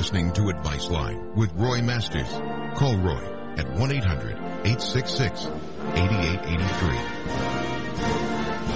listening to Advice Line with Roy Masters. Call Roy at 1-800-866-8883.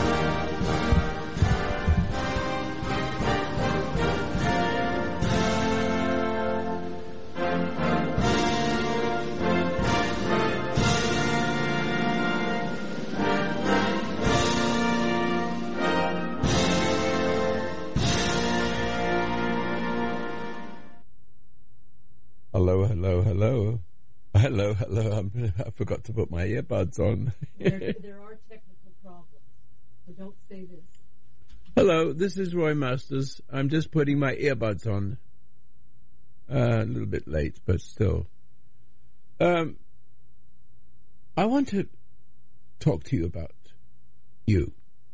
Hello. I forgot to put my earbuds on. There are technical problems, so don't say this. Hello, this is Roy Masters. I'm just putting my earbuds on. A little bit late, but still. I want to talk to you about you.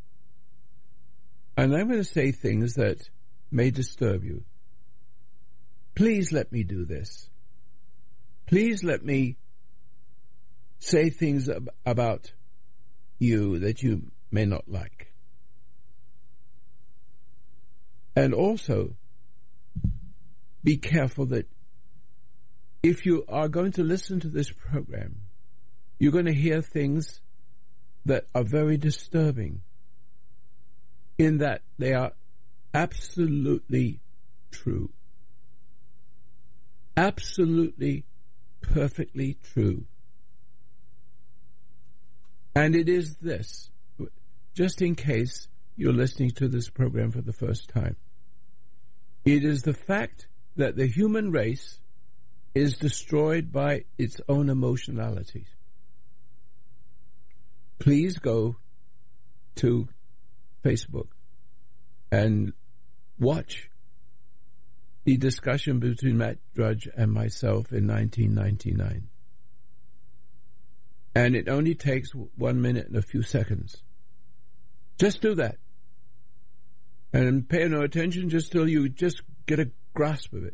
And I'm going to say things that may disturb you. Please let me do this. Please let me say things about you that you may not like. And also, be careful that if you are going to listen to this program, you're going to hear things that are very disturbing, in that they are absolutely true. Absolutely, perfectly true. And it is this, just in case you're listening to this program for the first time. It is the fact that the human race is destroyed by its own emotionalities. Please go to Facebook and watch the discussion between Matt Drudge and myself in 1999. And it only takes 1 minute and a few seconds. Just do that. And pay no attention just till you just get a grasp of it.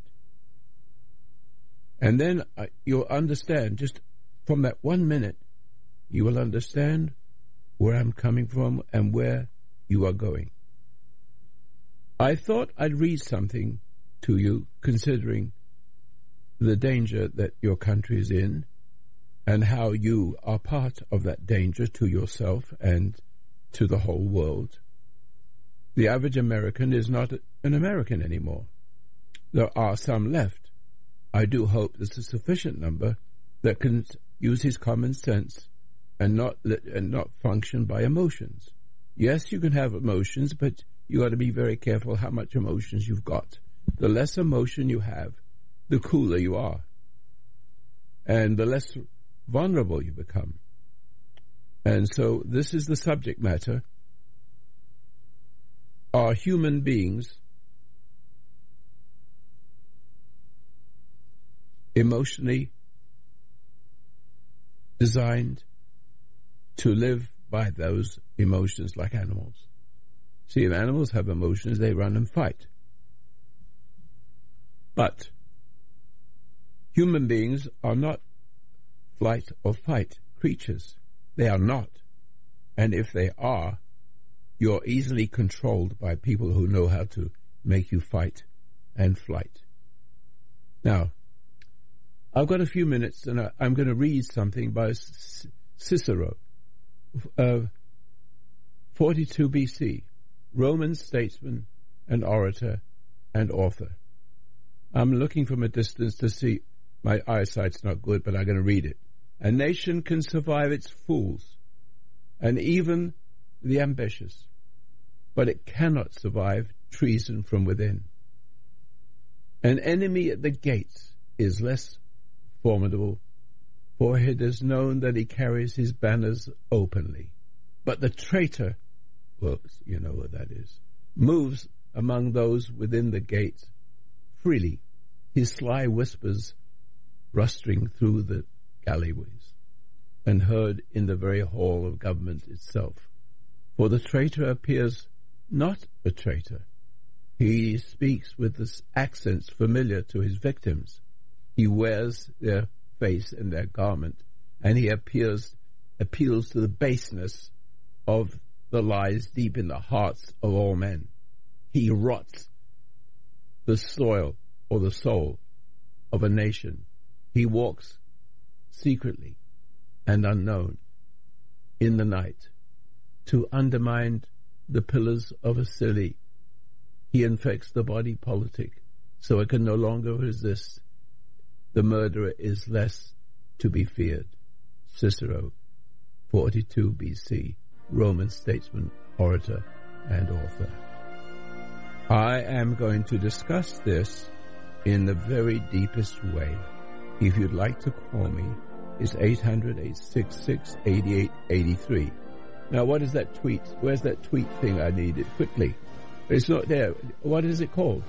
And then you'll understand, just from that 1 minute, you will understand where I'm coming from and where you are going. I thought I'd read something to you, considering the danger that your country is in and how you are part of that danger to yourself and to the whole world. The average American is not an American anymore. There are some left. I do hope there's a sufficient number that can use his common sense and not function by emotions. Yes, you can have emotions, but you got to be very careful how much emotions you've got. The less emotion you have, the cooler you are, and the less vulnerable you become. And so this is the subject matter. Are human beings emotionally designed to live by those emotions like animals? See, if animals have emotions, they run and fight. But human beings are not flight or fight creatures. They are not. And if they are, you're easily controlled by people who know how to make you fight and flight. Now, I've got a few minutes, and I'm going to read something by Cicero, 42 BC, Roman statesman and orator and author. I'm looking from a distance to see. My eyesight's not good, but I'm going to read it. A nation can survive its fools and even the ambitious, but it cannot survive treason from within. An enemy at the gates is less formidable, for it is known that he carries his banners openly. But the traitor, well, you know what that is, moves among those within the gates freely, his sly whispers rustling through the alleyways and heard in the very hall of government itself. For the traitor appears not a traitor. He speaks with the accents familiar to his victims. He wears their face and their garment, and he appeals to the baseness of the lies deep in the hearts of all men. He rots the soil or the soul of a nation. He walks secretly and unknown in the night to undermine the pillars of a city. He infects the body politic so it can no longer resist. The murderer is less to be feared. Cicero, 42 BC, Roman statesman, orator, and author. I am going to discuss this in the very deepest way. If you'd like to call me, it's 800-866-8883. Now, what is that tweet? Where's that tweet thing I needed? Quickly. It's not there. What is it called?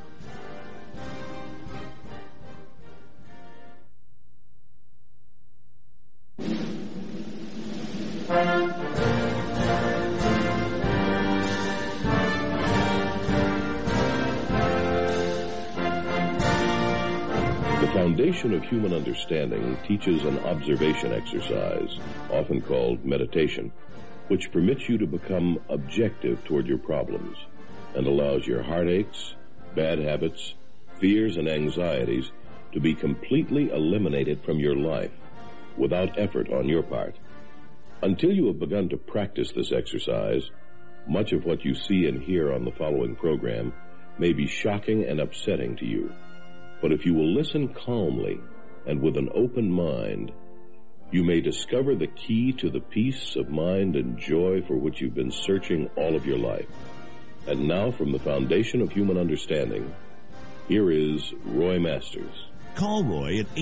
The foundation of human understanding teaches an observation exercise, often called meditation, which permits you to become objective toward your problems and allows your heartaches, bad habits, fears, and anxieties to be completely eliminated from your life without effort on your part. Until you have begun to practice this exercise, much of what you see and hear on the following program may be shocking and upsetting to you. But if you will listen calmly and with an open mind, you may discover the key to the peace of mind and joy for which you've been searching all of your life. And now, from the foundation of human understanding, here is Roy Masters. Call Roy at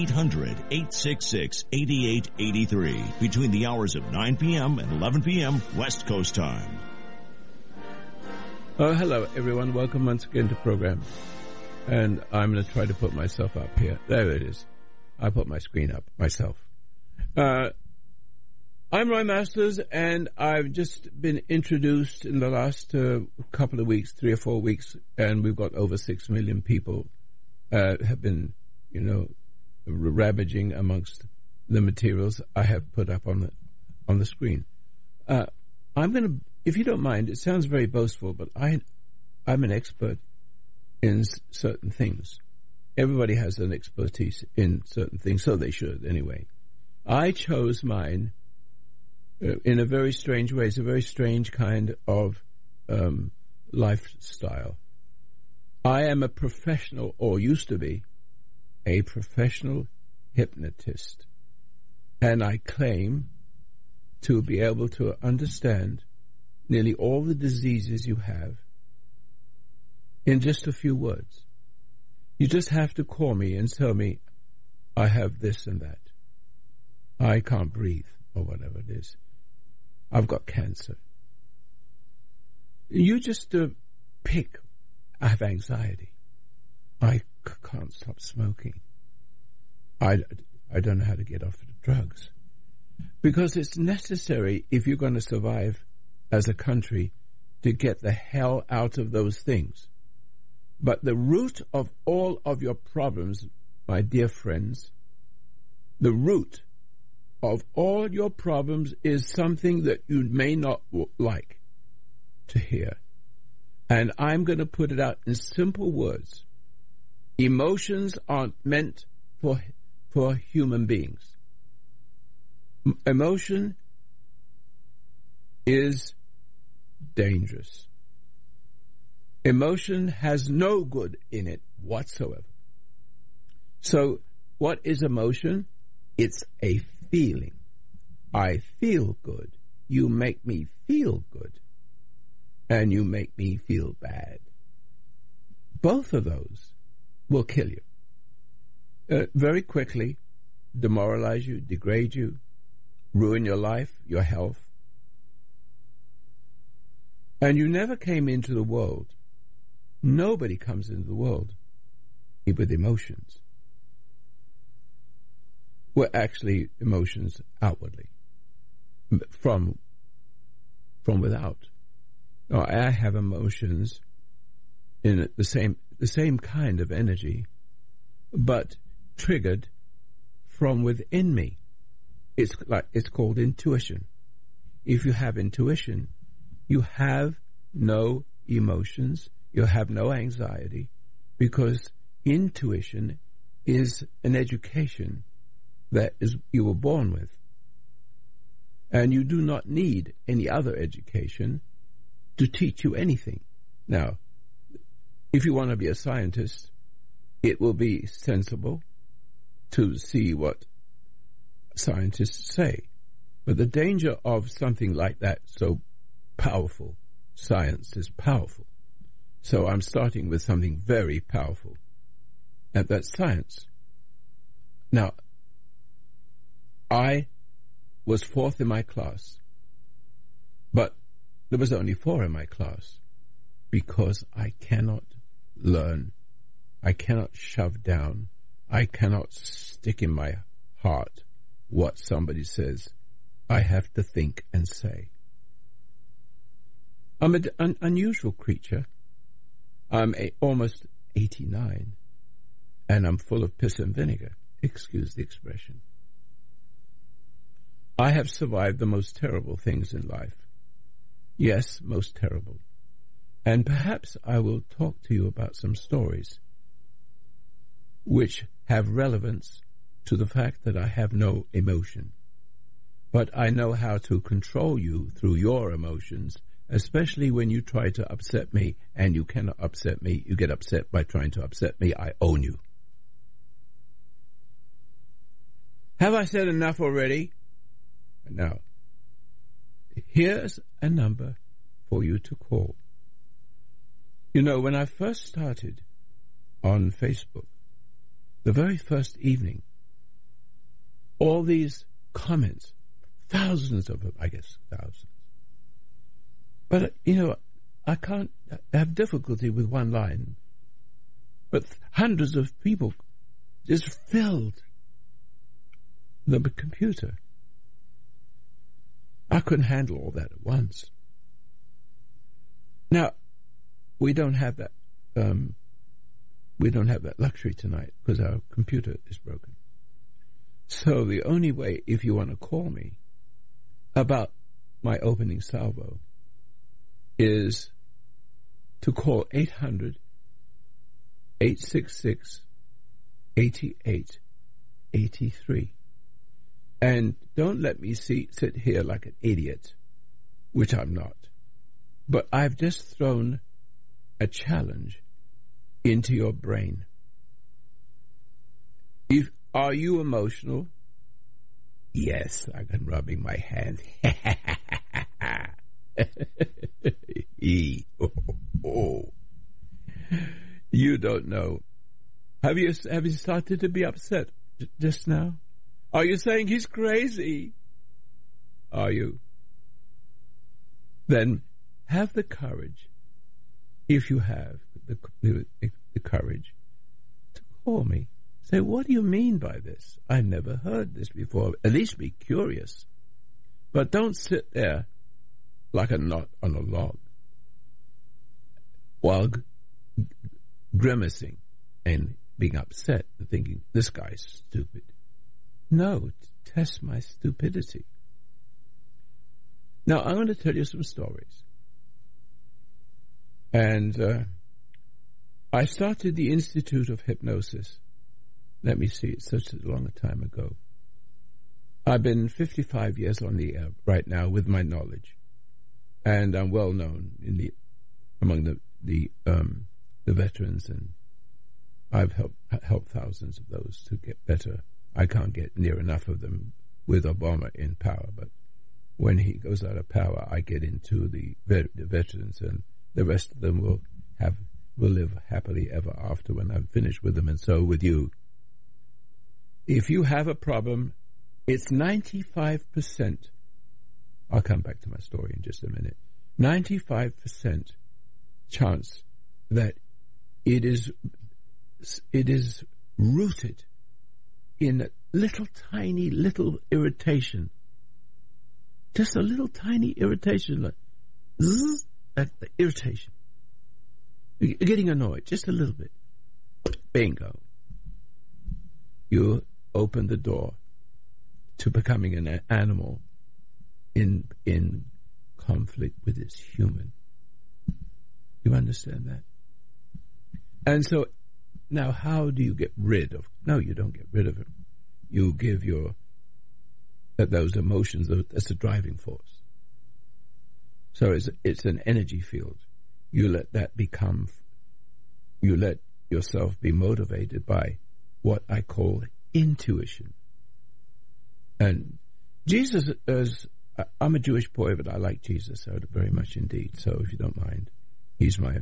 800-866-8883 between the hours of 9 p.m. and 11 p.m. West Coast time. Oh, hello, everyone. Welcome once again to the program. And I'm going to try to put myself up here. There it is. I put my screen up myself. I'm Roy Masters, and I've just been introduced in the last couple of weeks, 3 or 4 weeks, and we've got over 6 million people have been, ravaging amongst the materials I have put up on the screen. I'm going to, if you don't mind, it sounds very boastful, but I'm an expert in certain things. Everybody has an expertise in certain things, so they should anyway. I chose mine in a very strange way. It's a very strange kind of lifestyle. I am a professional, or used to be, a professional hypnotist. And I claim to be able to understand nearly all the diseases you have in just a few words. You just have to call me and tell me, I have this and that. I can't breathe, or whatever it is. I've got cancer. You just pick. I have anxiety. I can't stop smoking. I don't know how to get off the drugs. Because it's necessary, if you're going to survive as a country, to get the hell out of those things. But the root of all of your problems, my dear friends, the root of all your problems is something that you may not like to hear. And I'm going to put it out in simple words. Emotions aren't meant for human beings. Emotion is dangerous. Emotion has no good in it whatsoever. So, what is emotion? It's a feeling. I feel good. You make me feel good. And you make me feel bad. Both of those will kill you. Very quickly, demoralize you, degrade you, ruin your life, your health. And you never came into the world. Nobody comes into the world with emotions. Well, actually, emotions outwardly, from without. No, I have emotions in the same kind of energy, but triggered from within me. It's called intuition. If you have intuition, you have no emotions, you have no anxiety, because intuition is an education that is you were born with. And you do not need any other education to teach you anything. Now, if you want to be a scientist, it will be sensible to see what scientists say. But the danger of something like that, so powerful, science is powerful. So I'm starting with something very powerful, and that's science. Now, I was fourth in my class, but there was only 4 in my class because I cannot learn, I cannot shove down, I cannot stick in my heart what somebody says. I have to think and say. I'm an unusual creature. I'm almost 89, and I'm full of piss and vinegar. Excuse the expression. I have survived the most terrible things in life. Yes, most terrible. And perhaps I will talk to you about some stories which have relevance to the fact that I have no emotion. But I know how to control you through your emotions, especially when you try to upset me, and you cannot upset me. You get upset by trying to upset me. I own you. Have I said enough already? Now, here's a number for you to call. You know, when I first started on Facebook, the very first evening, all these comments, thousands of them, I guess, thousands. But, you know, I have difficulty with one line. But hundreds of people just filled the computer. I couldn't handle all that at once. Now, we don't have that luxury tonight because our computer is broken. So the only way, if you want to call me about my opening salvo, is to call 800-866-8883. And don't let me sit here like an idiot, which I'm not. But I've just thrown a challenge into your brain. Are you emotional? Yes, I'm rubbing my hands. You don't know. Have you started to be upset just now? Are you saying he's crazy? Are you? Then have the courage, if you have the courage, to call me. Say, what do you mean by this? I've never heard this before. At least be curious. But don't sit there like a knot on a log while grimacing and being upset and thinking, this guy's stupid. No, test my stupidity. Now, I'm going to tell you some stories. And I started the Institute of Hypnosis. Let me see, it's such a long time ago. I've been 55 years on the air right now with my knowledge. And I'm well known among the veterans, and I've helped thousands of those to get better. I can't get near enough of them with Obama in power, but when he goes out of power, I get into the veterans, and the rest of them will live happily ever after when I'm finished with them, and so with you. If you have a problem, it's 95%. I'll come back to my story in just a minute. 95% chance that it is rooted in a tiny little irritation. Just a little tiny irritation, like zzz, the irritation. You're getting annoyed, just a little bit. Bingo. You open the door to becoming an animal in conflict with its human. You understand that? And so now how do you get rid of? No, you don't get rid of it. You give those emotions, that's a driving force. So it's an energy field. You let that you let yourself be motivated by what I call intuition. And Jesus I'm a Jewish boy, but I like Jesus very much indeed. So if you don't mind, he's my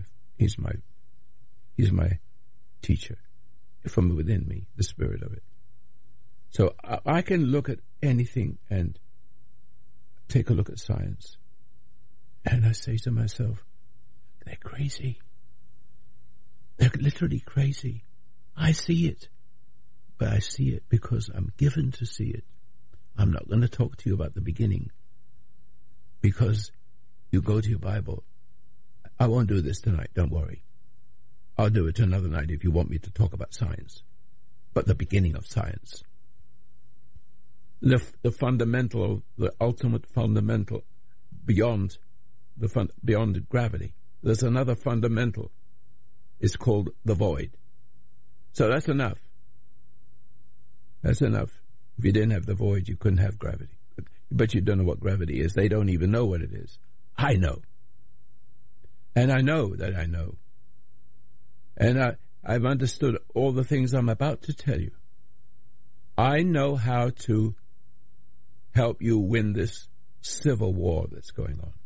teacher from within me, the spirit of it. So I can look at anything and take a look at science. And I say to myself, they're crazy. They're literally crazy. I see it. But I see it because I'm given to see it. I'm not going to talk to you about the beginning because you go to your Bible. I won't do this tonight, don't worry. I'll do it another night if you want me to talk about science. But the beginning of science. The fundamental, the ultimate fundamental beyond gravity. There's another fundamental. It's called the void. So that's enough. That's enough. If you didn't have the void, you couldn't have gravity. But you don't know what gravity is. They don't even know what it is. I know. And I know that I know. And I've understood all the things I'm about to tell you. I know how to help you win this civil war that's going on.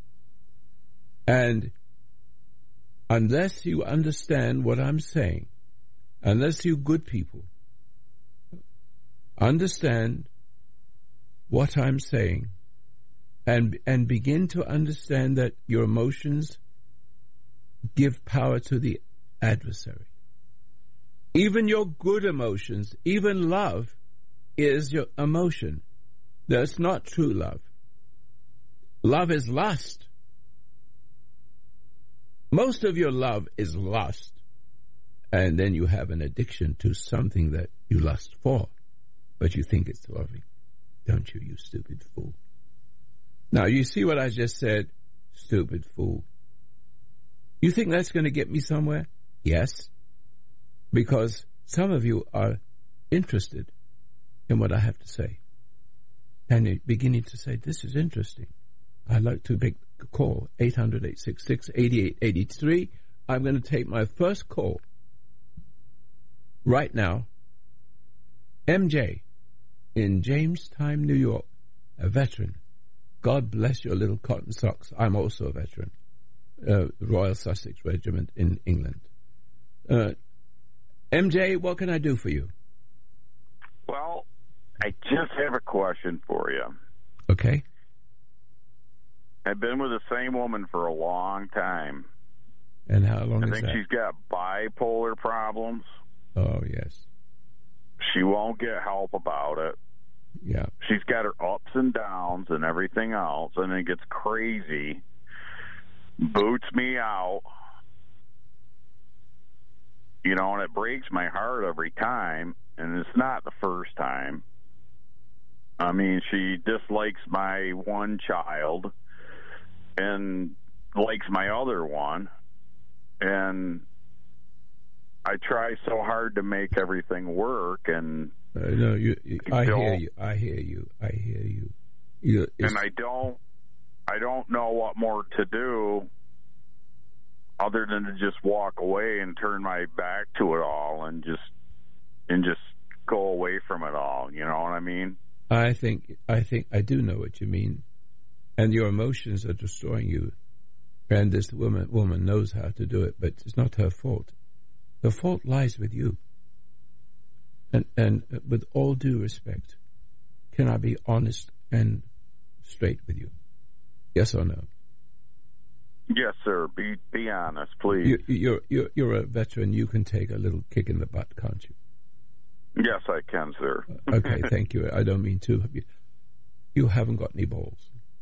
And unless you understand what I'm saying, unless you good people understand what I'm saying and begin to understand that your emotions give power to the adversary. Even your good emotions, even love, is your emotion. That's not true love. Love is lust. Most of your love is lust. And then you have an addiction to something that you lust for, but you think it's loving. Don't you, you stupid fool? Now, you see what I just said? Stupid fool. You think that's going to get me somewhere? Yes. Because some of you are interested in what I have to say. And you're beginning to say, this is interesting. I'd like to make a call, 800-866-8883. I'm going to take my first call right now. MJ in Jamestown, New York, a veteran. God bless your little cotton socks. I'm also a veteran. Royal Sussex Regiment in England. MJ, what can I do for you? Well, I just have a question for you. Okay. I've been with the same woman for a long time. And how long is that? I think she's got bipolar problems. Oh, yes. She won't get help about it. Yeah. She's got her ups and downs and everything else, and it gets crazy. Boots me out. You know, and it breaks my heart every time, and it's not the first time. I mean, she dislikes my one child and likes my other one, and I try so hard to make everything work, and no, I hear you. And I don't know what more to do other than to just walk away and turn my back to it all and just go away from it all. You know what I mean? I think I do know what you mean, and your emotions are destroying you. And this woman knows how to do it, but it's not her fault. The fault lies with you. And with all due respect, can I be honest and straight with you? Yes or no? Yes, sir. Be honest, please. You're a veteran. You can take a little kick in the butt, can't you? Yes, I can, sir. Okay, thank you. I don't mean to. You haven't got any balls.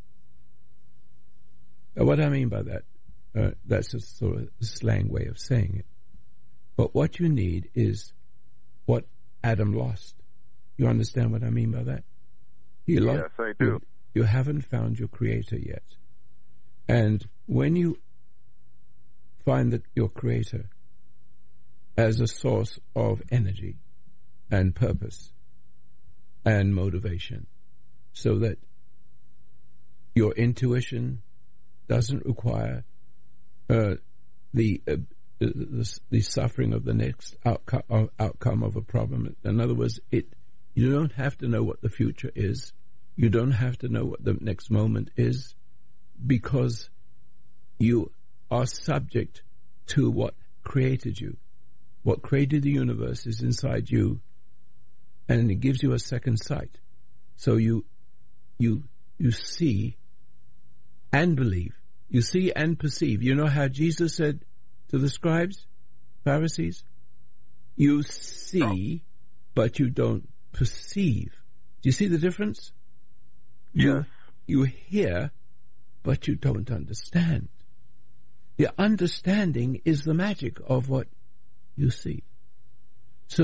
What I mean by that, that's a sort of slang way of saying it. But what you need is what Adam lost. You understand what I mean by that? Yes, I do. You haven't found your creator yet. And when you find your creator as a source of energy and purpose and motivation, so that your intuition doesn't require the suffering of the next outcome of a problem. In other words, you don't have to know what the future is. You don't have to know what the next moment is, because you are subject to what created you. What created the universe is inside you, and it gives you a second sight. So you see and believe. You see and perceive. You know how Jesus said to the scribes, Pharisees? You see, but you don't perceive. Do you see the difference? Yes. You hear, but you don't understand. The understanding is the magic of what you see. So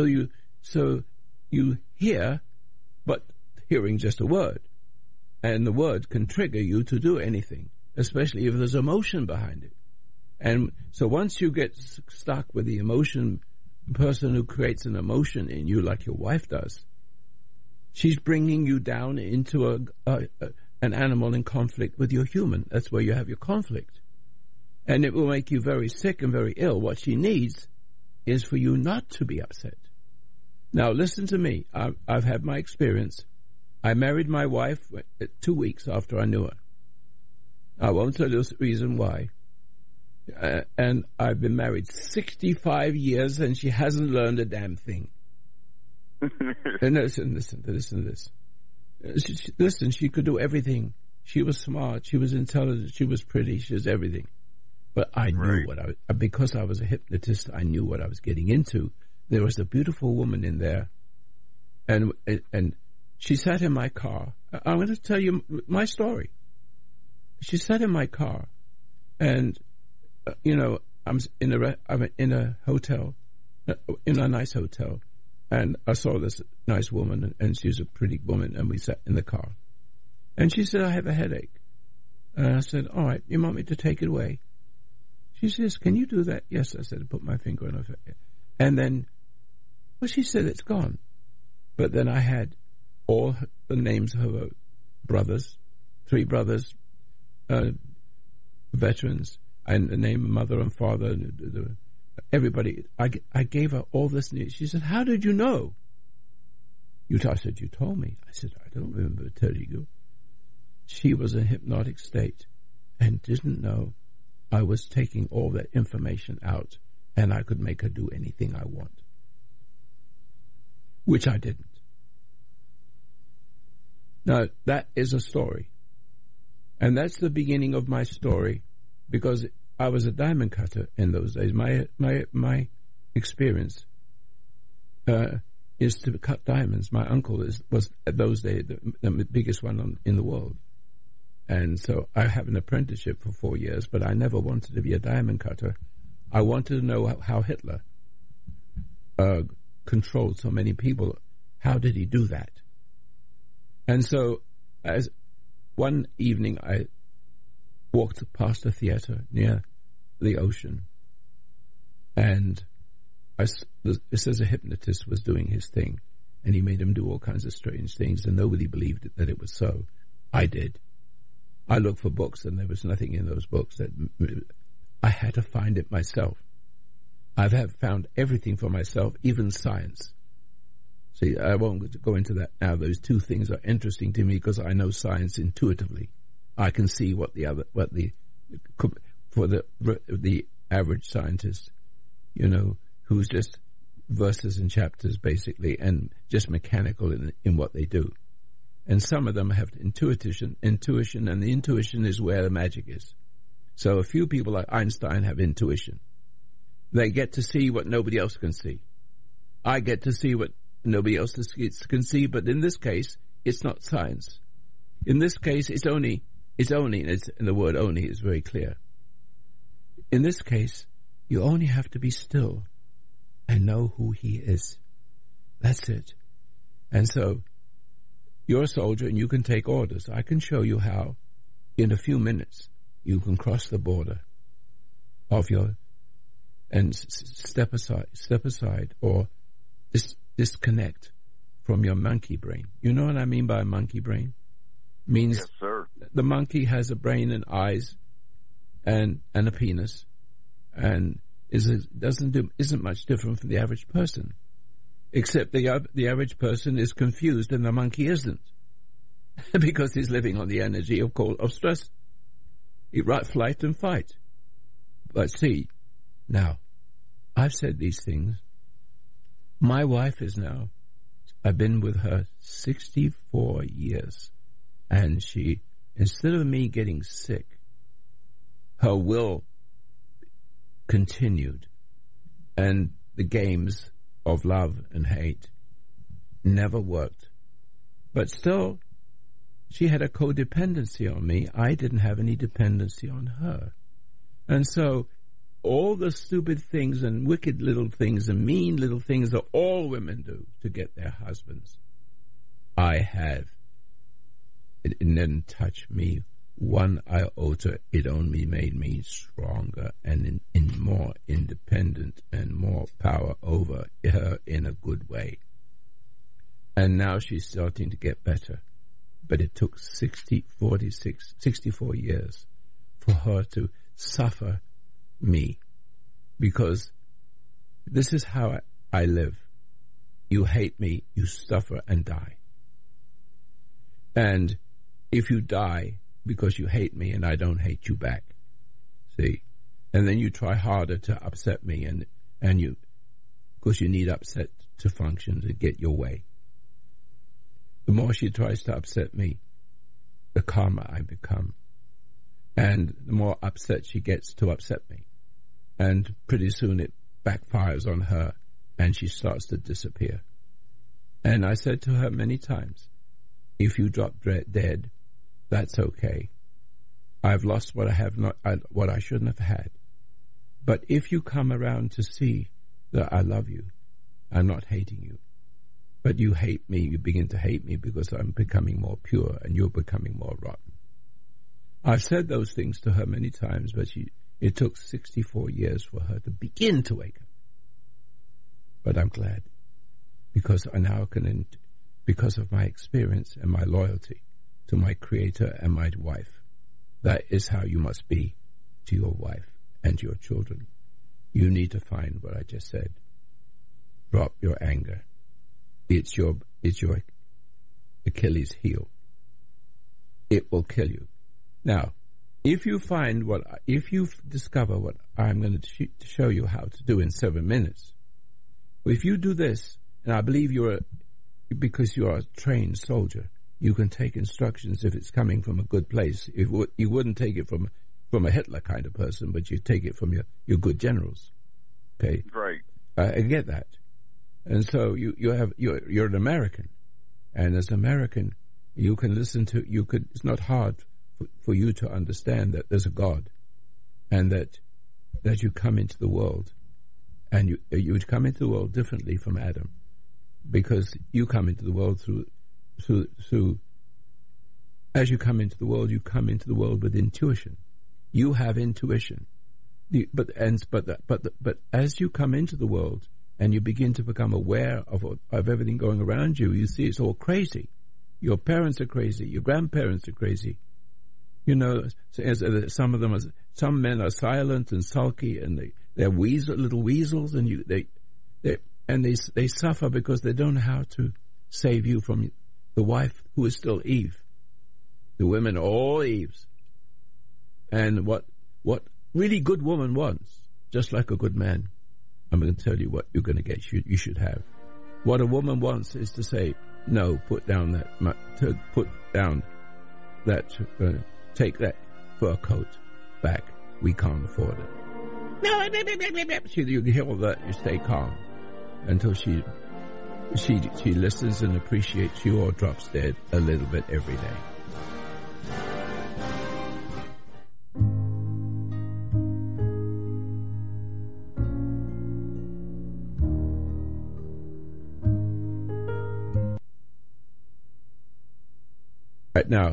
you hear, but hearing just a word. And the word can trigger you to do anything, especially if there's emotion behind it. And so once you get stuck with the emotion, the person who creates an emotion in you, like your wife does, she's bringing you down into an animal in conflict with your human. That's where you have your conflict. And it will make you very sick and very ill. What she needs is for you not to be upset. Now, listen to me. I've had my experience. I married my wife 2 weeks after I knew her. I won't tell you the reason why. And I've been married 65 years, and she hasn't learned a damn thing. And listen to this. Listen, she could do everything. She was smart. She was intelligent. She was pretty. She was everything. But I knew because I was a hypnotist, I knew what I was getting into. There was a beautiful woman in there, and she sat in my car. I'm going to tell you my story. She sat in my car, and I'm in a hotel, in a nice hotel, and I saw this nice woman, and she was a pretty woman, and we sat in the car, and she said, "I have a headache," and I said, "All right, you want me to take it away?" She says, "Can you do that?" "Yes," I said. I put my finger on her face. And then, well, she said, "It's gone." But then I had all the names of her brothers, 3 brothers, veterans, and the name of mother and father, everybody. I gave her all this news. She said, "How did you know?" I said, "You told me." I said, "I don't remember telling you." She was in a hypnotic state and didn't know I was taking all that information out, and I could make her do anything I want, which I didn't. Now, that is a story, and that's the beginning of my story, because I was a diamond cutter in those days. My experience is to cut diamonds. My uncle was at those days the biggest one in the world. And so I have an apprenticeship for 4 years, but I never wanted to be a diamond cutter. I wanted to know how Hitler controlled so many people. How did he do that? And so as one evening I walked past a theater near the ocean, and it says a hypnotist was doing his thing, and he made him do all kinds of strange things, and nobody believed that it was so. I did. I looked for books, and there was nothing in those books. I had to find it myself. I have found everything for myself, even science. See, I won't go into that now. Those 2 things are interesting to me because I know science intuitively. I can see for the average scientist, who's just verses and chapters basically, and just mechanical in what they do. And some of them have intuition, and the intuition is where the magic is. So a few people like Einstein have intuition. They get to see what nobody else can see. I get to see what nobody else can see, but in this case, it's not science. In this case, it's only, and the word only is very clear. In this case, you only have to be still and know who he is. That's it. And so, you're a soldier and you can take orders. I can show you how, in a few minutes, you can cross the border of your and step aside, or disconnect from your monkey brain. You know what I mean by monkey brain? Means Yes, sir. the monkey has a brain and eyes and a penis, and isn't much different from the average person, except the average person is confused and the monkey isn't, because he's living on the energy of stress, flight and fight. But see, now, I've said these things. My wife is now, I've been with her 64 years, and she, instead of me getting sick, her will continued, and the games of love and hate never worked. But still, she had a codependency on me. I didn't have any dependency on her. And so all the stupid things and wicked little things and mean little things that all women do to get their husbands, I have. It didn't touch me one iota. It only made me stronger and more independent and more power over her in a good way. And now she's starting to get better. But it took 64 years for her to suffer me, because this is how I live. You hate me, you suffer and die. And if you die because you hate me and I don't hate you back, see, and then you try harder to upset me, and you, because you need upset to function, to get your way. The more she tries to upset me, the calmer I become. And the more upset she gets to upset me. And pretty soon it backfires on her, and she starts to disappear. And I said to her many times, if you drop dead, that's okay. I've lost what what I shouldn't have had. But if you come around to see that I love you, I'm not hating you. But you hate me, you begin to hate me because I'm becoming more pure and you're becoming more rotten. I've said those things to her many times, but it took 64 years for her to begin to wake up. But I'm glad, because I now can, because of my experience and my loyalty to my Creator and my wife. That is how you must be to your wife and your children. You need to find what I just said. Drop your anger. It's your Achilles heel. It will kill you. Now, if you discover what I'm going to show you how to do in 7 minutes, if you do this, and I believe because you are a trained soldier, you can take instructions if it's coming from a good place. You wouldn't take it from a Hitler kind of person, but you take it from your good generals. Okay, right? I get that. And so you're an American, and as an American, you can listen to. It's not hard for you to understand that there's a God, and that you come into the world, and you would come into the world differently from Adam, because you come into the world through. As you come into the world, you come into the world with intuition. You have intuition, but as you come into the world and you begin to become aware of everything going around you, you see it's all crazy. Your parents are crazy. Your grandparents are crazy. You know, some men are silent and sulky, and they're little weasels, and they suffer because they don't know how to save you from the wife who is still Eve. The women are all Eves. And what really good woman wants, just like a good man, I'm going to tell you what you're going to get. You should have. What a woman wants is to say, no, take that fur coat back. We can't afford it. No, you hear all that. You stay calm until she listens and appreciates you, or drops dead a little bit every day. Right now,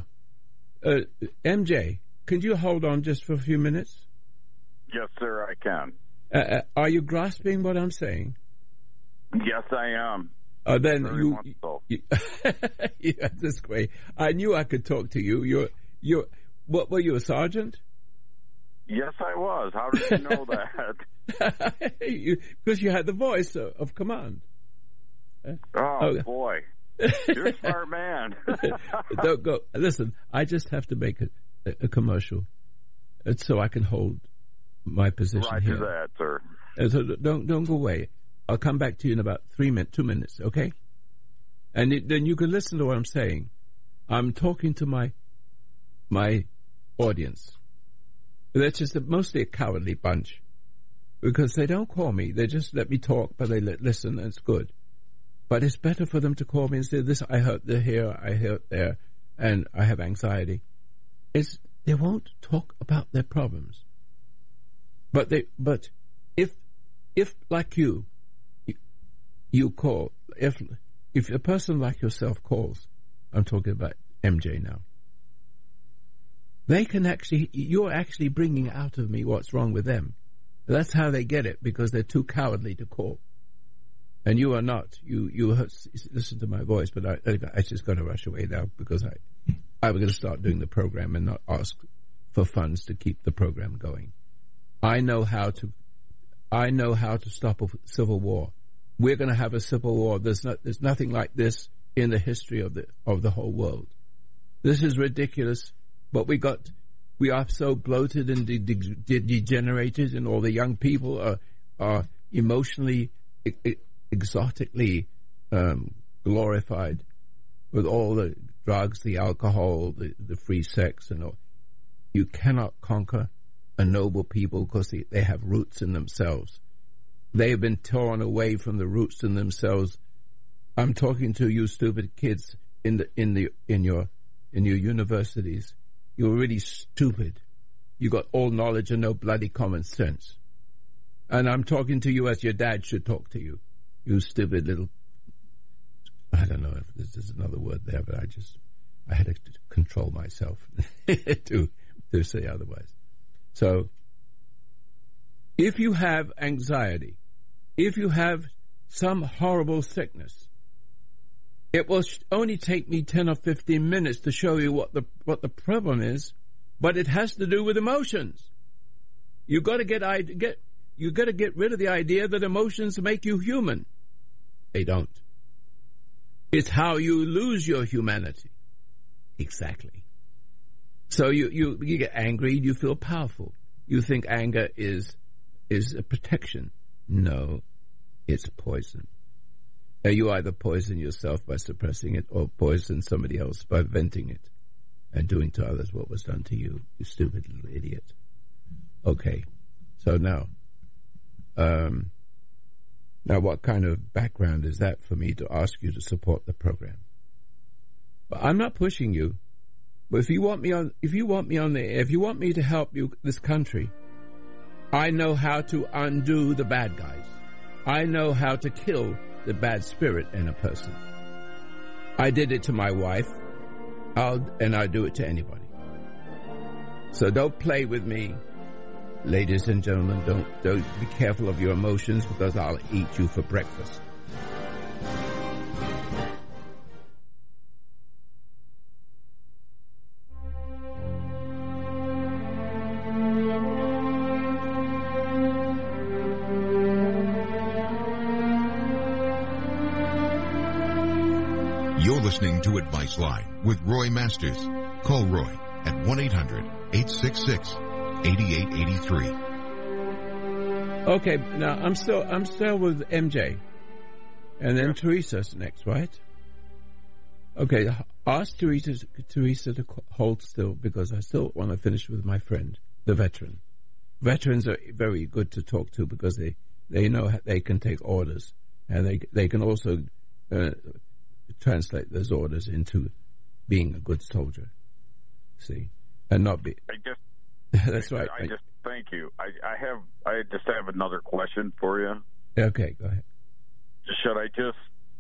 MJ, can you hold on just for a few minutes? Yes, sir, I can. Are you grasping what I'm saying? Yes, I am. Then Very much so. Yeah, this way. I knew I could talk to you. What were you, a sergeant? Yes, I was. How did you know that? Because you had the voice of command. Oh, boy. You're a smart man. Don't go. Listen, I just have to make a commercial so I can hold my position Roger here. that, sir. So don't go away. I'll come back to you in about 2 minutes, okay? And then you can listen to what I'm saying. I'm talking to my audience. They're just mostly a cowardly bunch because they don't call me. They just let me talk, but they listen, and it's good. But it's better for them to call me and say, "This, I hurt here, I hurt there, and I have anxiety." They won't talk about their problems. But if like you call, if a person like yourself calls, I'm talking about MJ now, you're actually bringing out of me what's wrong with them. That's how they get it, because they're too cowardly to call. And you are not. You listen to my voice, but I just got to rush away now because I was going to start doing the program and not ask for funds to keep the program going. I know how to stop a civil war. We're going to have a civil war. There's nothing like this in the history of the whole world. This is ridiculous. But we are so bloated and degenerated, and all the young people are emotionally, exotically glorified with all the drugs, the alcohol, the free sex, and all. You cannot conquer a noble people because they have roots in themselves. They have been torn away from the roots in themselves. I'm talking to you, stupid kids in your universities. You're really stupid. You got all knowledge and no bloody common sense. And I'm talking to you as your dad should talk to you. You stupid little... I don't know if there's another word there, but I had to control myself to say otherwise. So, if you have anxiety, if you have some horrible sickness, it will only take me 10 or 15 minutes to show you what the problem is, but it has to do with emotions. You got to get rid of the idea that emotions make you human. They don't. It's how you lose your humanity. Exactly. So you get angry, you feel powerful. You think anger is a protection. No, it's poison. You either poison yourself by suppressing it or poison somebody else by venting it and doing to others what was done to you, you stupid little idiot. Okay, so now what kind of background is that for me to ask you to support the program? But I'm not pushing you. But if you want me on the air, if you want me to help you, this country, I know how to undo the bad guys. I know how to kill the bad spirit in a person. I did it to my wife, and I'll do it to anybody. So don't play with me, ladies and gentlemen. Don't be careful of your emotions, because I'll eat you for breakfast. You're listening to Advice Line with Roy Masters. Call Roy at 1-800-866-8883. Okay, now I'm still with MJ, and then Teresa's next, right? Okay, ask Teresa to hold still, because I still want to finish with my friend, the veteran. Veterans are very good to talk to because they know they can take orders, and they can also translate those orders into being a good soldier. See, and not be. That's right. Thank you. I just have another question for you. Okay, go ahead. Should I just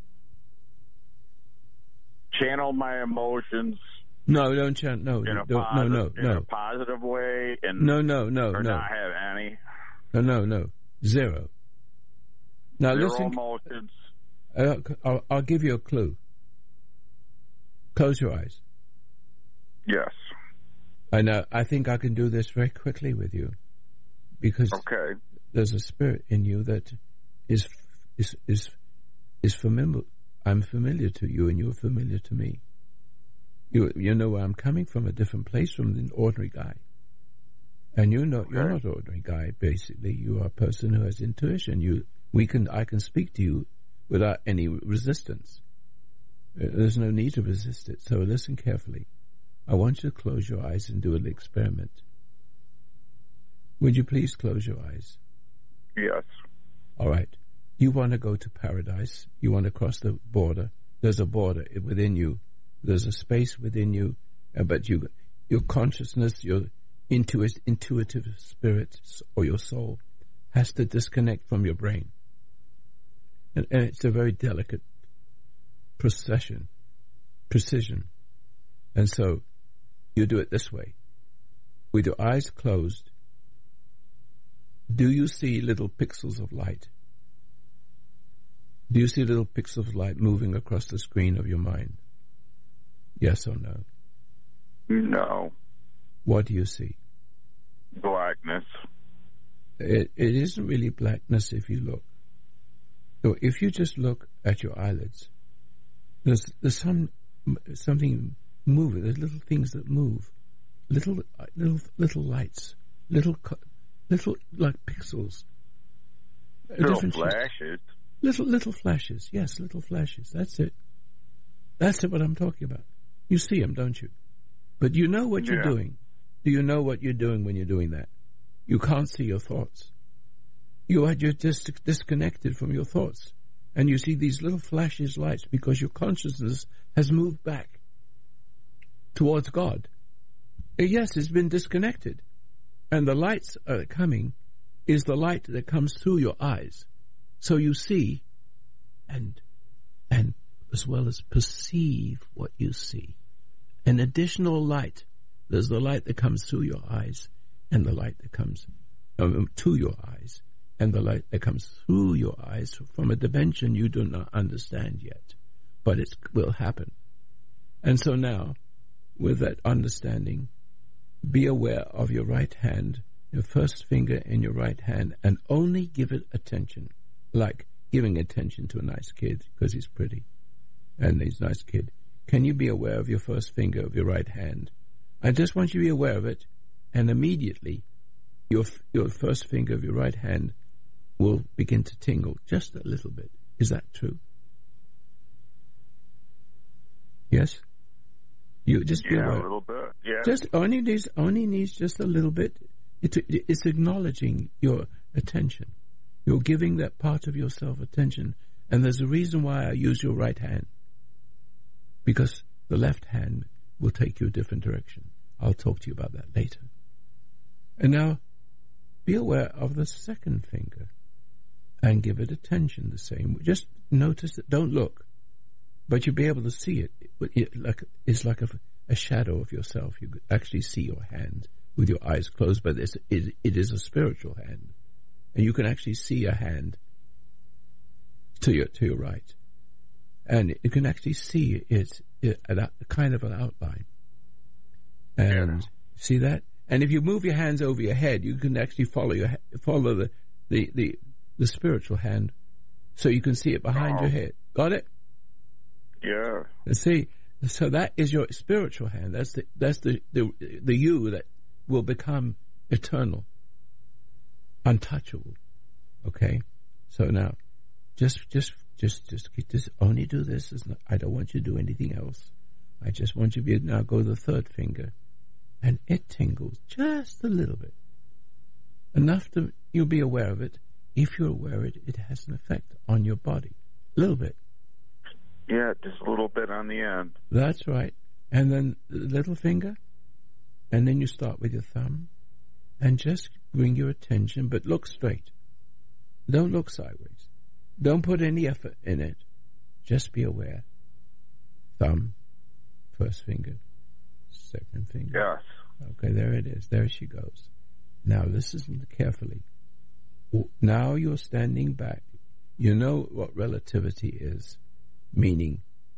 channel my emotions? No, don't channel. No, in a positive way, and no. not have any. No. 0. Now Zero listen. emotions. I'll give you a clue. Close your eyes. Yes. And I think I can do this very quickly with you, because Okay. there's a spirit in you that is familiar. I'm familiar to you, and you're familiar to me. You know where I'm coming from, a different place from the ordinary guy. And you're not an ordinary guy. Basically, you are a person who has intuition. I can speak to you without any resistance. There's no need to resist it. So listen carefully. I want you to close your eyes and do an experiment. Would you please close your eyes? Yes. All right. You want to go to paradise. You want to cross the border. There's a border within you. There's a space within you. But your consciousness, your intuitive spirit, or your soul has to disconnect from your brain. And it's a very delicate precision. And so you do it this way. With your eyes closed, do you see little pixels of light? Do you see little pixels of light moving across the screen of your mind? Yes or no? No. What do you see? Blackness. It isn't really blackness if you look. So if you just look at your eyelids, there's something moving. There's little things that move, little lights, little like pixels, Little flashes. Little flashes. Yes, little flashes. That's it. What I'm talking about. You see them, don't you? But you know what you're doing. Do you know what you're doing when you're doing that? You can't see your thoughts. You're just disconnected from your thoughts. And you see these little flashes, lights, because your consciousness has moved back towards God. Yes, it's been disconnected. And the lights are coming is the light that comes through your eyes. So you see and as well as perceive what you see. An additional light. There's the light that comes through your eyes, and the light that comes to your eyes, and the light that comes through your eyes from a dimension you do not understand yet, but it will happen. And so now, with that understanding, be aware of your right hand, your first finger in your right hand, and only give it attention, like giving attention to a nice kid because he's pretty and he's a nice kid. Can you be aware of your first finger of your right hand? I just want you to be aware of it, and immediately your first finger of your right hand will begin to tingle just a little bit. Is that true? Yes? You just be aware. A little bit. Yeah. Just only needs just a little bit. It's acknowledging your attention. You're giving that part of yourself attention, and there's a reason why I use your right hand, because the left hand will take you a different direction. I'll talk to you about that later. And now, be aware of the second finger and give it attention the same. Just notice it. Don't look, but you'll be able to see it. It's like a shadow of yourself. You actually see your hand with your eyes closed, but it is a spiritual hand. And you can actually see a hand to your right. And you can actually see it a kind of an outline. And see that? And if you move your hands over your head, you can actually follow the spiritual hand, so you can see it behind your head. Got it? Yeah. See, so that is your spiritual hand. That's the you that will become eternal, untouchable. Okay. So now, just only do this. I don't want you to do anything else. I just want you to now go to the third finger, and it tingles just a little bit, enough to you'll be aware of it. If you're aware of it, it has an effect on your body, a little bit. Yeah, just a little bit on the end. That's right. And then the little finger, and then you start with your thumb, and just bring your attention, but look straight. Don't look sideways. Don't put any effort in it. Just be aware. Thumb, first finger, second finger. Yes. Okay, there it is. There she goes. Now listen carefully. Now you're standing back. You know what relativity is, meaning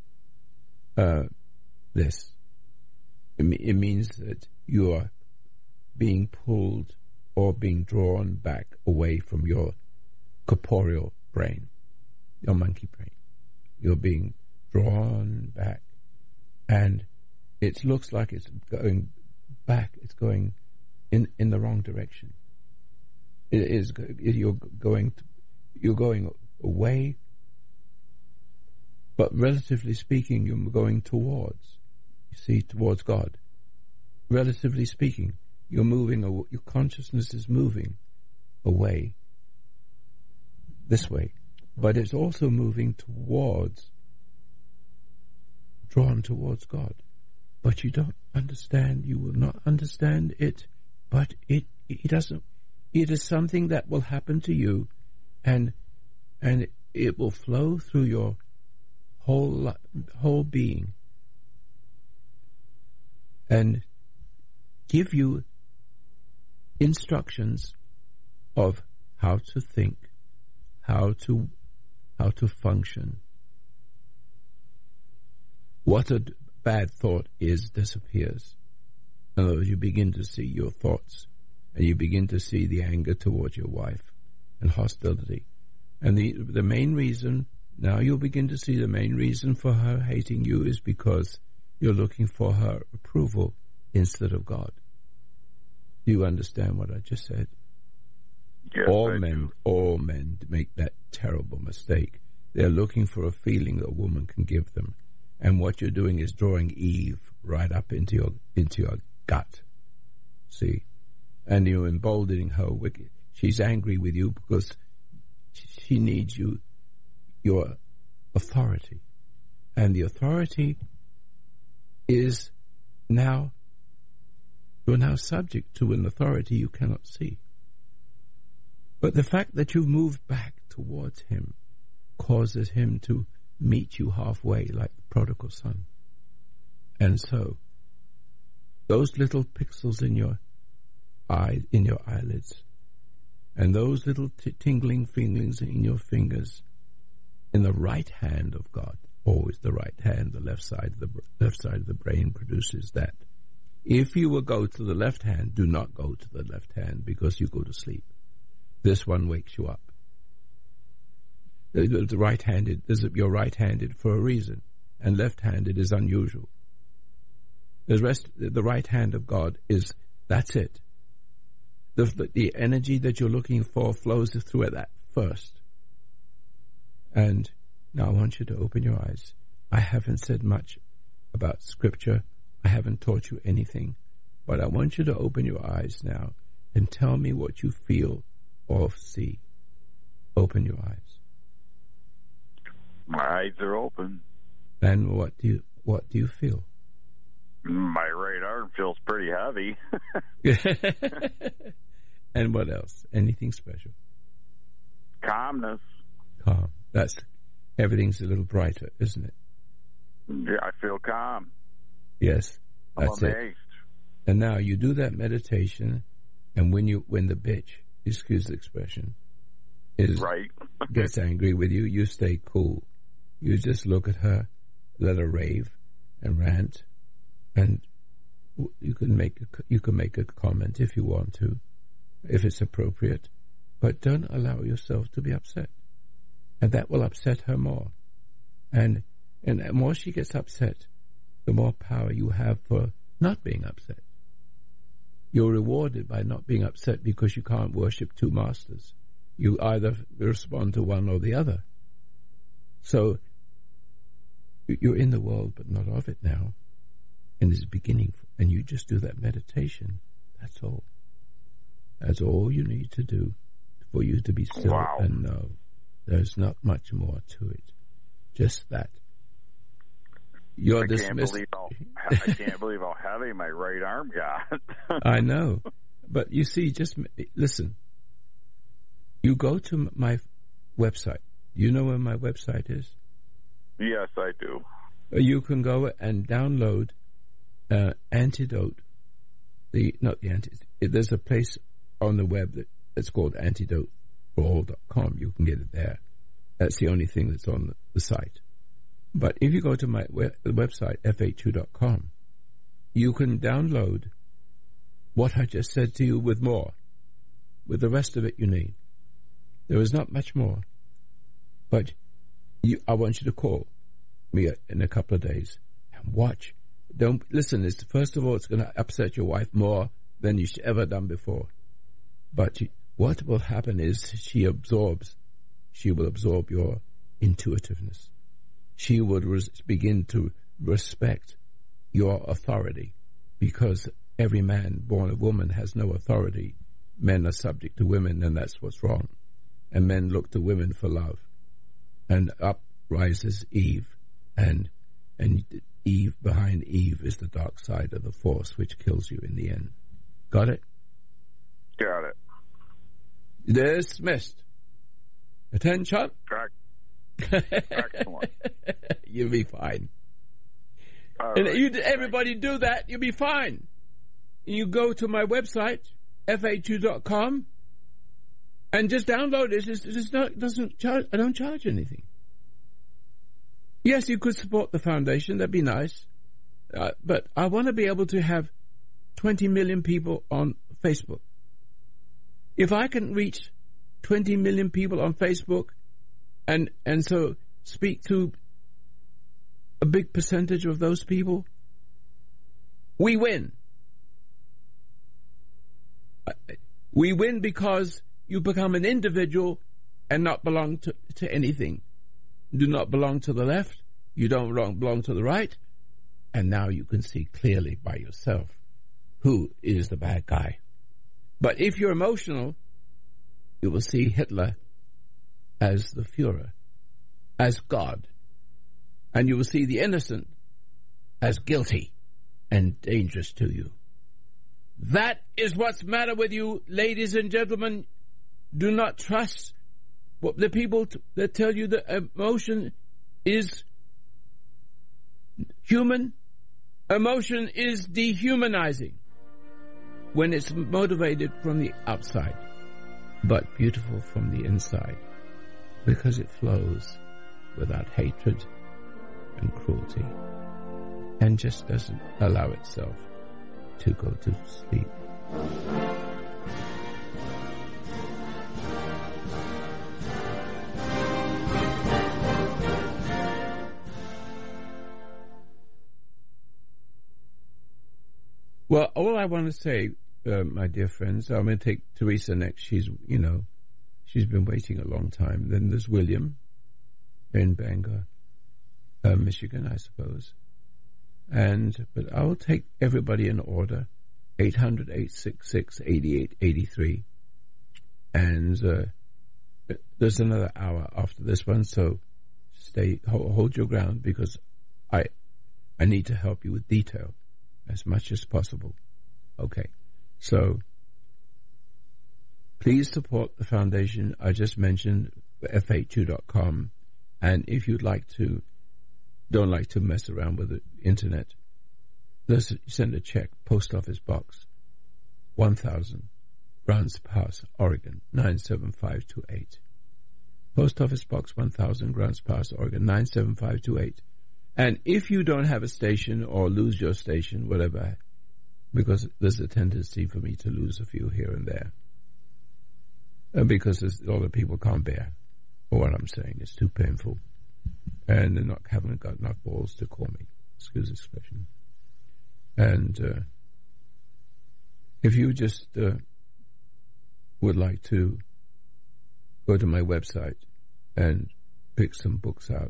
this. It means that you are being pulled or being drawn back away from your corporeal brain, your monkey brain. You're being drawn back, and it looks like it's going back. It's going in the wrong direction. It is. You're going away, but relatively speaking, you're going towards. You see, towards God. Relatively speaking, you're moving. Your consciousness is moving away. This way, but it's also moving towards, drawn towards God. But you don't understand. You will not understand it. But it doesn't. It is something that will happen to you, and it will flow through your whole being, and give you instructions of how to think, how to function. What a bad thought is disappears. In other words, you begin to see your thoughts, and you begin to see the anger towards your wife and hostility. And the main reason, now you'll begin to see the main reason for her hating you is because you're looking for her approval instead of God. Do you understand what I just said? Yes, all men make that terrible mistake. They're looking for a feeling a woman can give them. And what you're doing is drawing Eve right up into your gut. See? And you're emboldening her wicked. She's angry with you because she needs your authority. And the authority is now, you're now subject to an authority you cannot see. But the fact that you've moved back towards him causes him to meet you halfway like the prodigal son. And so, those little pixels in your eyelids, and those little tingling feelings in your fingers, in the right hand of God, always the right hand, the left side of the brain produces that. If you will go to the left hand, do not go to the left hand because you go to sleep. This one wakes you up. The right-handed, you're right-handed for a reason, and left-handed is unusual. The right hand of God is, that's it. The energy that you're looking for flows through that first. And now I want you to open your eyes. I haven't said much about Scripture. I haven't taught you anything. But I want you to open your eyes now and tell me what you feel or see. Open your eyes. My eyes are open. And what do you feel? My right arm feels pretty heavy. And what else? Anything special? Calmness. Calm. Everything's a little brighter, isn't it? Yeah, I feel calm. Yes, that's I'm it. amazed. And now you do that meditation, and when the bitch, excuse the expression, right. gets angry with you, you stay cool. You just look at her, let her rave and rant, and you can make a comment if you want to, if it's appropriate, but don't allow yourself to be upset, and that will upset her more. And the more she gets upset, the more power you have for not being upset. You're rewarded by not being upset because you can't worship two masters. You either respond to one or the other. So you're in the world but not of it now. And it's beginning. And you just do that meditation. That's all. That's all you need to do for you to be still and know. There's not much more to it. Just that. You're dismissed. I can't believe how heavy my right arm got. I know. But you see, just listen. You go to my website. You know where my website is? Yes, I do. You can go and download Antidote. There's a place on the web that's called Antidote all.com. You can get it there. That's the only thing that's on the site. But if you go to my website, FA2.com, you can download what I just said to you with more. With the rest of it you need. There is not much more. But I want you to call me in a couple of days and watch. Don't listen. First of all, it's going to upset your wife more than you've ever done before. But what will happen is she will absorb your intuitiveness. She would begin to respect your authority, because every man born of woman has no authority. Men are subject to women, and that's what's wrong. And men look to women for love. And up rises Eve, and Eve, behind Eve is the dark side of the Force, which kills you in the end. Got it? Got it. Dismissed. Attention. Excellent. You'll be fine. Right. And everybody do that, you'll be fine. You go to my website, fa2.com, and just download it. I don't charge anything. Yes, you could support the foundation. That'd be nice. But I want to be able to have 20 million people on Facebook. If I can reach 20 million people on Facebook and so speak to a big percentage of those people, we win. We win because you become an individual and not belong to anything. You do not belong to the left. You don't belong to the right. And now you can see clearly by yourself who is the bad guy. But if you're emotional, you will see Hitler as the Führer, as God. And you will see the innocent as guilty and dangerous to you. That is what's the matter with you, ladies and gentlemen. Do not trust what the people that tell you that emotion is human. Emotion is dehumanizing when it's motivated from the outside, but beautiful from the inside, because it flows without hatred and cruelty, and just doesn't allow itself to go to sleep. Well, all I want to say, my dear friends, I'm going to take Teresa next. She's been waiting a long time. Then there's William in Bangor, Michigan, I suppose. But I will take everybody in order. 800-866-8883. And there's another hour after this one, so hold your ground, because I need to help you with detail as much as possible. Okay, so please support the foundation I just mentioned, fa2.com, and if you'd don't like to mess around with the internet, let's send a check, Post Office Box 1000, Grants Pass, Oregon 97528. Post Office Box 1000, Grants Pass, Oregon 97528. And if you don't have a station or lose your station, whatever, because there's a tendency for me to lose a few here and there, because a lot of people can't bear what I'm saying. It's too painful. And they haven't got enough balls to call me. Excuse the expression. And if you just would like to go to my website and pick some books out,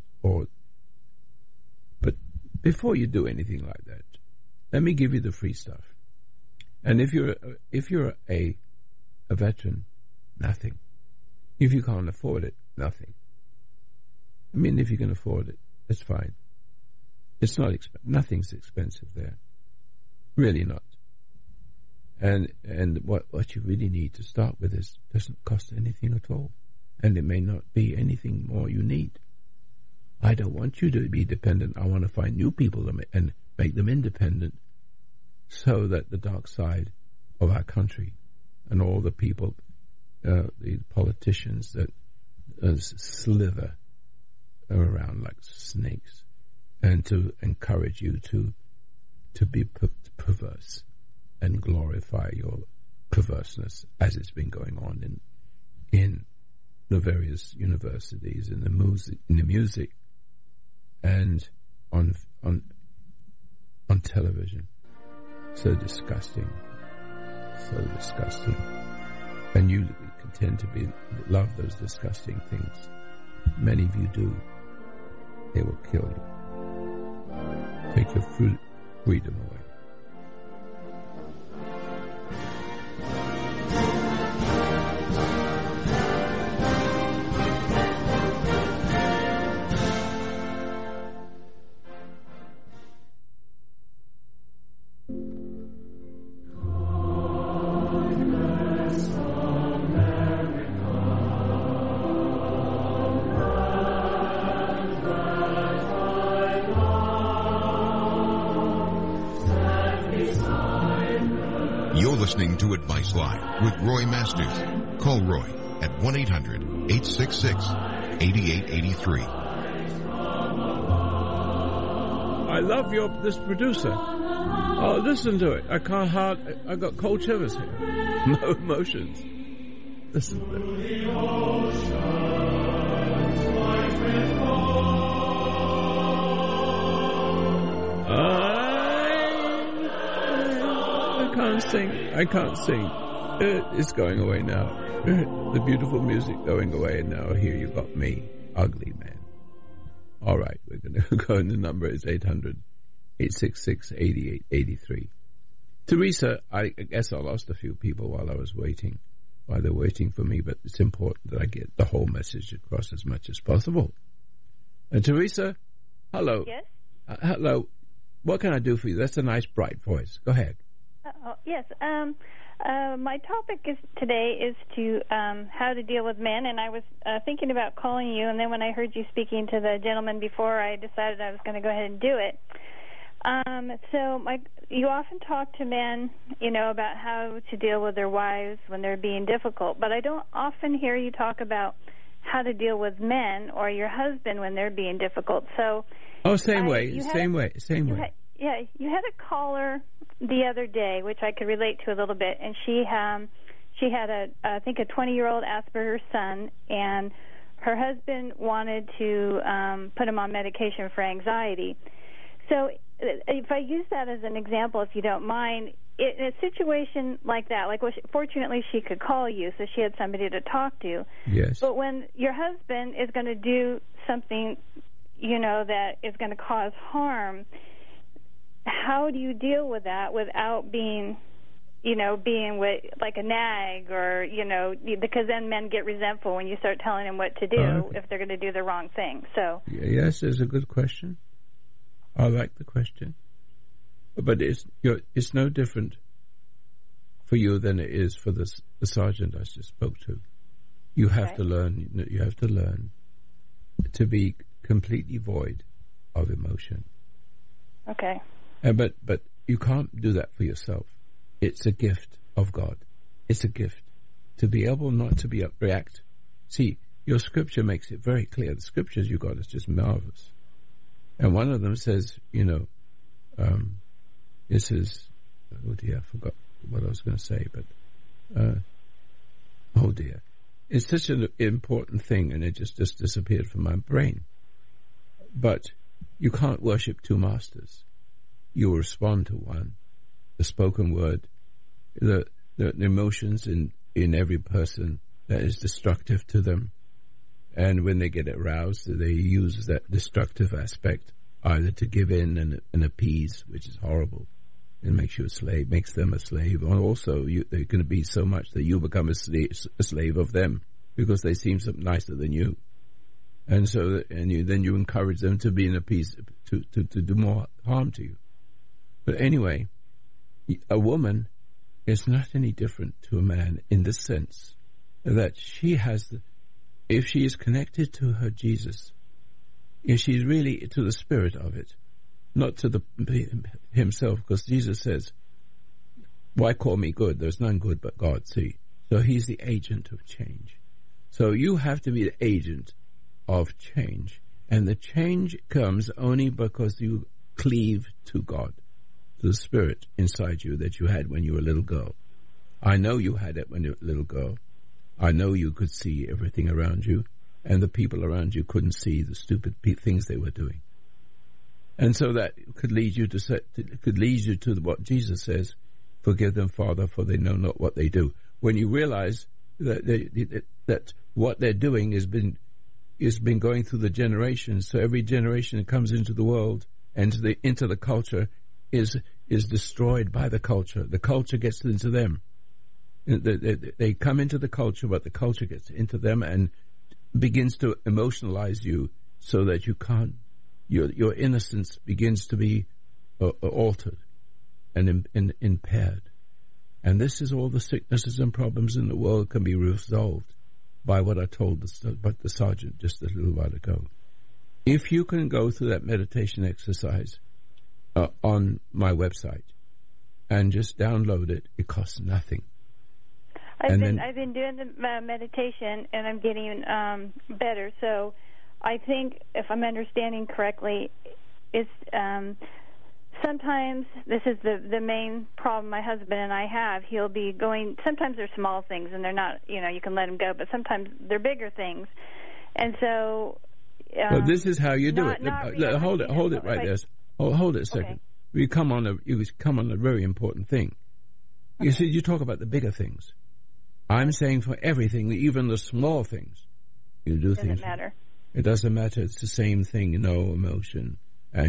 but before you do anything like that, let me give you the free stuff. And if you're a veteran, nothing. If you can't afford it, nothing. I mean, if you can afford it, that's fine. It's not nothing's expensive there, really not. And what you really need to start with doesn't cost anything at all, and it may not be anything more you need. I don't want you to be dependent. I want to find new people and make them independent, so that the dark side of our country and all the people the politicians that slither around like snakes, and to encourage you to be perverse and glorify your perverseness, as it's been going on in the various universities, in the music, and on television. So disgusting. And you tend to love those disgusting things. Many of you do. They will kill you. Take your freedom away. Listening to Advice Live with Roy Masters. Call Roy at 1-800-866-8883. I love this producer. Oh, listen to it. I got cold shivers here. No emotions. Listen to it. I can't sing. It's going away now. The beautiful music going away, and now here you got me, ugly man. All right, we're going to go, and the number is 800-866-8883. Teresa, I guess I lost a few people while they're waiting for me, but it's important that I get the whole message across as much as possible. And Teresa, hello. Yes? Hello. What can I do for you? That's a nice, bright voice. Go ahead. Yes. My topic today is to how to deal with men, and I was thinking about calling you, and then when I heard you speaking to the gentleman before, I decided I was going to go ahead and do it. You often talk to men, about how to deal with their wives when they're being difficult, but I don't often hear you talk about how to deal with men or your husband when they're being difficult. So, same way. Yeah, you had a caller the other day, which I could relate to a little bit, and she had I think a 20-year-old Asperger's son, and her husband wanted to put him on medication for anxiety. So if I use that as an example, if you don't mind, in a situation like that, fortunately she could call you, so she had somebody to talk to. Yes. But when your husband is going to do something, that is going to cause harm, how do you deal with that without being with like a nag or, because then men get resentful when you start telling them what to do if they're going to do the wrong thing. So yes, it's a good question. I like the question. But it's no different for you than it is for the sergeant I just spoke to. You have to learn to be completely void of emotion. Okay. But you can't do that for yourself. It's a gift of God. It's a gift to be able not to react. See, your scripture makes it very clear. The scriptures you got is just marvelous. And one of them says, this is, oh dear, I forgot what I was going to say, but, oh dear. It's such an important thing, and it just disappeared from my brain. But you can't worship two masters. You respond to one. The spoken word, the emotions in every person that is destructive to them. And when they get aroused, they use that destructive aspect either to give in and appease, which is horrible. It makes you a slave, makes them a slave. And also, they're going to be so much that you become a slave of them because they seem so nicer than you. And so, then you encourage them to be in appease, to do more harm to you. But anyway, a woman is not any different to a man in the sense that she has, if she is connected to her Jesus, if she's really to the spirit of it, not to himself, because Jesus says, why call me good? There's none good but God. See, So he's the agent of change. So you have to be the agent of change. And the change comes only because you cleave to God, to the Spirit inside you that you had when you were a little girl. I know you had it when you were a little girl. I know you could see everything around you, and the people around you couldn't see the stupid things they were doing. And so that could lead you to what Jesus says, forgive them, Father, for they know not what they do. When you realize that what they're doing has been going through the generations, so every generation that comes into the world and into the culture is destroyed by the culture. The culture gets into them. They come into the culture, but the culture gets into them and begins to emotionalize you so that you can't. Your innocence begins to be altered and impaired. And this is all the sicknesses and problems in the world can be resolved by what I told the sergeant just a little while ago. If you can go through that meditation exercise on my website and just download it, it costs nothing. I've been doing the meditation, and I'm getting better. So I think, if I'm understanding correctly, it's sometimes this is the main problem my husband and I have. He'll be going, sometimes they're small things, and they're not, you can let them go, but sometimes they're bigger things. And so... this is how you do it. Hold it right there. Hold it a second. Okay. You come on a very important thing. You see, you talk about the bigger things. I'm saying for everything, even the small things, you do things. Doesn't matter. It doesn't matter. It's the same thing. No emotion, and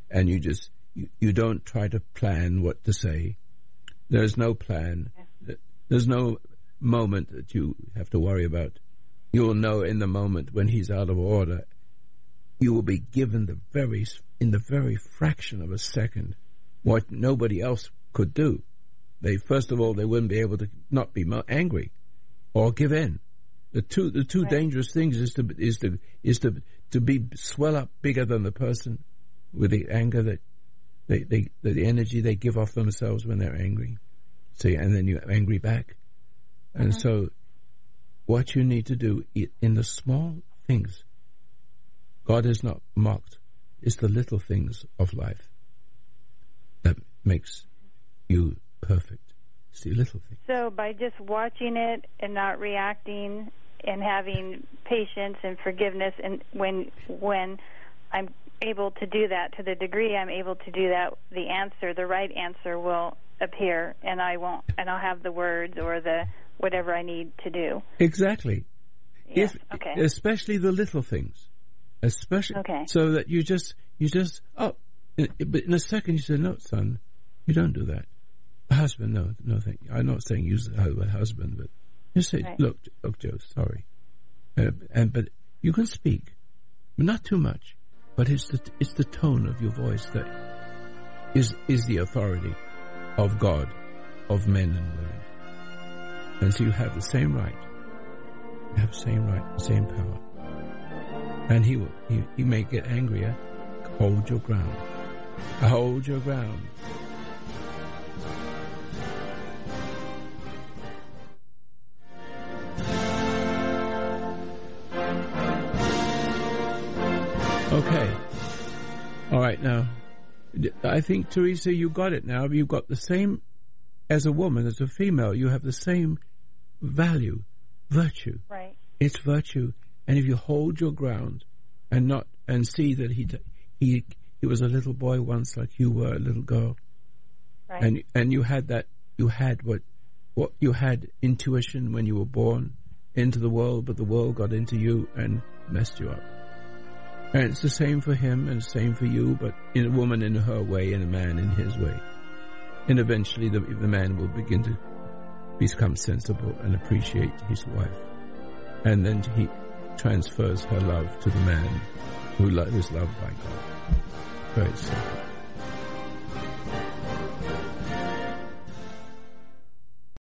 you don't try to plan what to say. There's no plan. There's no moment that you have to worry about. You will know in the moment when he's out of order. You will be given in the very fraction of a second what nobody else could do. First of all, they wouldn't be able to not be angry or give in. The two right. dangerous things is to be swell up bigger than the person with the anger that the energy they give off themselves when they're angry. See, and then you're angry back. And so what you need to do in the small things, God is not mocked. It's the little things of life that makes you perfect. It's the little things. So by just watching it and not reacting and having patience and forgiveness, and when I'm able to do that, to the degree I'm able to do that, the right answer will appear, and I'll have the words or the whatever I need to do. Exactly. Yeah. Okay. Especially the little things. So that you just but in a second you say, no, son, you don't do that. Husband, no, thank you. I'm not saying use the husband, but you say, right. look, Joe, sorry, but you can speak, but not too much. But it's the tone of your voice that is the authority of God, of men and women, and so you have the same right. You have the same right, the same power. And he may get angrier. Hold your ground. Hold your ground. Okay. All right, now, I think, Teresa, you got it now. You've got the same, as a woman, as a female, you have the same virtue. Right. It's virtue. And if you hold your ground and see that he was a little boy once, like you were a little girl, right. and you had what you had intuition when you were born into the world, but the world got into you and messed you up. And it's the same for him and the same for you, but in a woman in her way and a man in his way. And eventually the man will begin to become sensible and appreciate his wife. And then he transfers her love to the man who is loved by God. Very simple.